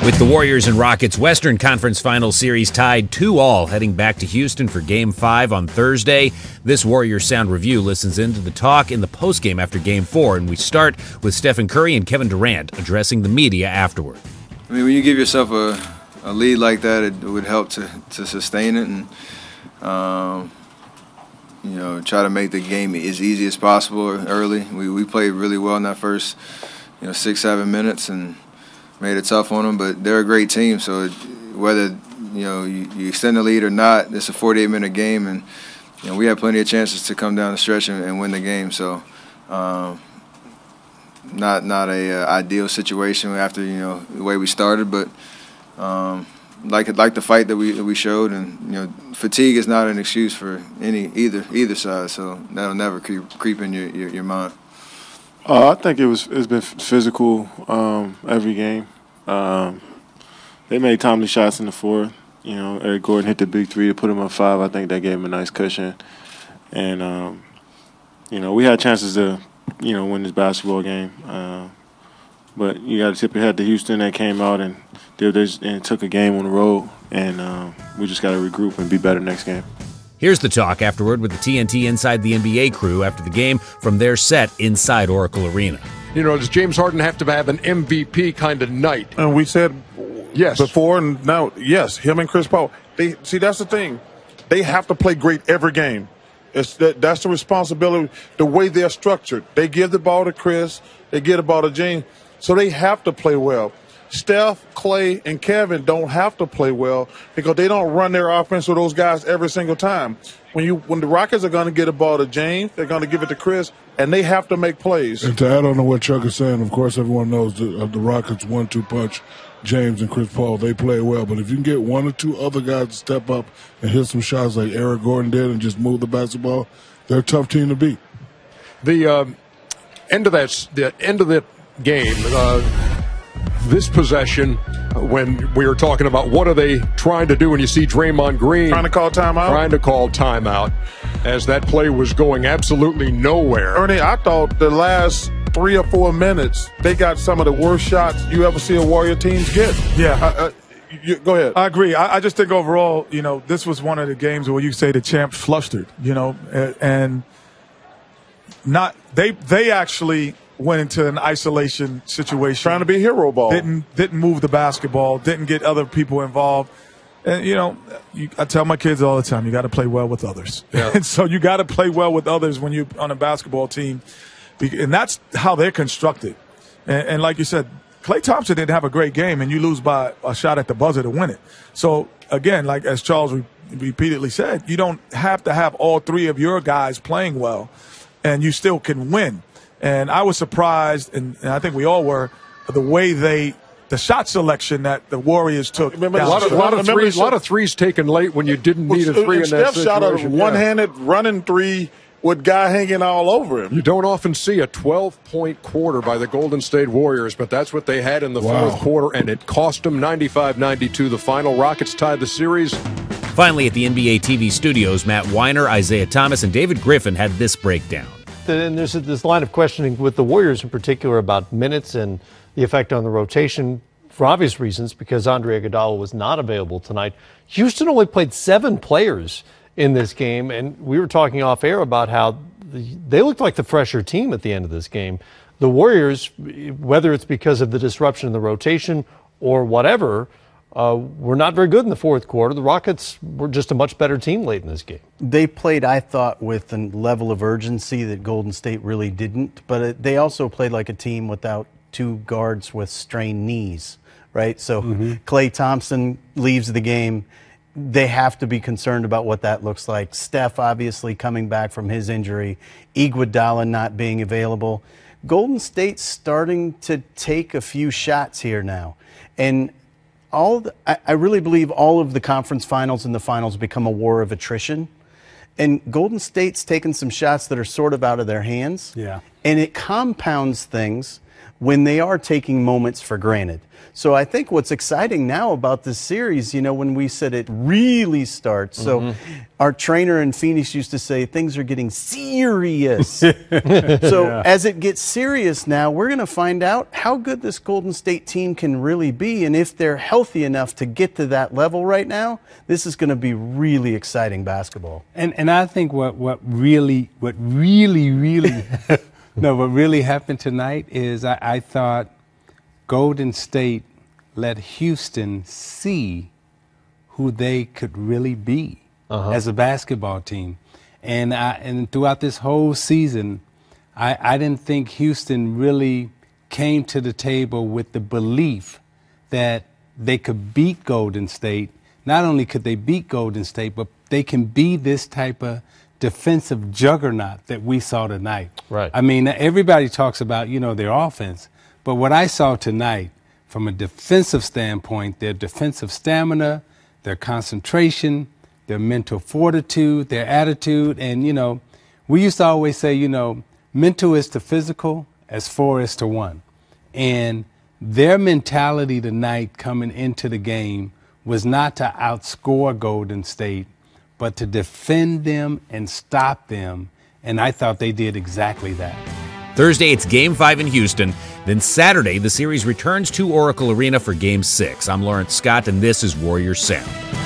With the Warriors and Rockets Western Conference Finals Series tied 2-2 heading back to Houston for Game 5 on Thursday, this Warriors Sound Review listens into the talk in the postgame after Game 4, and we start with Stephen Curry and Kevin Durant addressing the media afterward. I mean, when you give yourself a lead like that, it would help to sustain it and, try to make the game as easy as possible early. We played really well in that first, 6-7 minutes and made it tough on them, but they're a great team. So whether you extend the lead or not, it's a 48-minute game, and we had plenty of chances to come down the stretch and win the game. So not a ideal situation after the way we started, but like the fight that we showed, and fatigue is not an excuse for either side. So that'll never creep in your mind. I think it's been physical every game. They made timely shots in the fourth. Eric Gordon hit the big three to put him up 5. I think that gave him a nice cushion. And, we had chances to, win this basketball game. But you got to tip your hat to Houston that came out and took a game on the road. And we just got to regroup and be better next game. Here's the talk afterward with the TNT Inside the NBA crew after the game from their set inside Oracle Arena. Does James Harden have to have an MVP kind of night? And we said yes before, and now, yes, him and Chris Paul. That's the thing. They have to play great every game. That's the responsibility, the way they're structured. They give the ball to Chris. They give the ball to James. So they have to play well. Steph, Clay, and Kevin don't have to play well because they don't run their offense with those guys every single time. When the Rockets are going to get a ball to James, they're going to give it to Chris, and they have to make plays. And to add on to what Chuck is saying, of course, everyone knows the Rockets 1-2 punch, James and Chris Paul, they play well. But if you can get one or two other guys to step up and hit some shots like Eric Gordon did and just move the basketball, they're a tough team to beat. The end of that game. This possession, when we were talking about what are they trying to do, and you see Draymond Green trying to call timeout, as that play was going absolutely nowhere. Ernie, I thought the last 3 or 4 minutes they got some of the worst shots you ever see a Warrior teams get. Yeah. Go ahead. I agree. I just think overall, this was one of the games where you say the champs flustered, and not they actually went into an isolation situation, trying to be hero ball. Didn't move the basketball. Didn't get other people involved. And I tell my kids all the time, you got to play well with others. Yeah. And so you got to play well with others when you're on a basketball team, and that's how they're constructed. And like you said, Klay Thompson didn't have a great game, and you lose by a shot at the buzzer to win it. So again, like as Charles repeatedly said, you don't have to have all 3 of your guys playing well, and you still can win. And I was surprised, and I think we all were, the way the shot selection that the Warriors took. A lot of threes taken late when you didn't need a three in that situation. Steph shot a one-handed running 3 with guy hanging all over him. You don't often see a 12-point quarter by the Golden State Warriors, but that's what they had in the fourth quarter, and it cost them 95-92. The final Rockets tied the series. Finally, at the NBA TV studios, Matt Weiner, Isaiah Thomas, and David Griffin had this breakdown. And there's this line of questioning with the Warriors in particular about minutes and the effect on the rotation for obvious reasons because Andre Iguodala was not available tonight. Houston only played 7 players in this game, and we were talking off air about how they looked like the fresher team at the end of this game. The Warriors, whether it's because of the disruption in the rotation or whatever, were not very good in the fourth quarter. The Rockets were just a much better team late in this game. They played, I thought, with a level of urgency that Golden State really didn't, but they also played like a team without 2 guards with strained knees, right? So Klay Thompson leaves the game. They have to be concerned about what that looks like. Steph obviously coming back from his injury, Iguodala not being available. Golden State's starting to take a few shots here now. And I really believe all of the conference finals and the finals become a war of attrition. And Golden State's taken some shots that are sort of out of their hands. Yeah. And it compounds things when they are taking moments for granted. So I think what's exciting now about this series, when we said it really starts, so our trainer in Phoenix used to say things are getting serious. So as it gets serious now, we're going to find out how good this Golden State team can really be, and if they're healthy enough to get to that level right now, this is going to be really exciting basketball. And I think what really happened tonight is I thought Golden State let Houston see who they could really be as a basketball team. And throughout this whole season, I didn't think Houston really came to the table with the belief that they could beat Golden State. Not only could they beat Golden State, but they can be this type of defensive juggernaut that we saw tonight. Right. I mean, everybody talks about, their offense. But what I saw tonight, from a defensive standpoint, their defensive stamina, their concentration, their mental fortitude, their attitude, and, we used to always say, mental is to physical as 4 is to 1. And their mentality tonight coming into the game was not to outscore Golden State, but to defend them and stop them. And I thought they did exactly that. Thursday, it's Game 5 in Houston. Then Saturday, the series returns to Oracle Arena for Game 6. I'm Lawrence Scott, and this is Warriors Sound.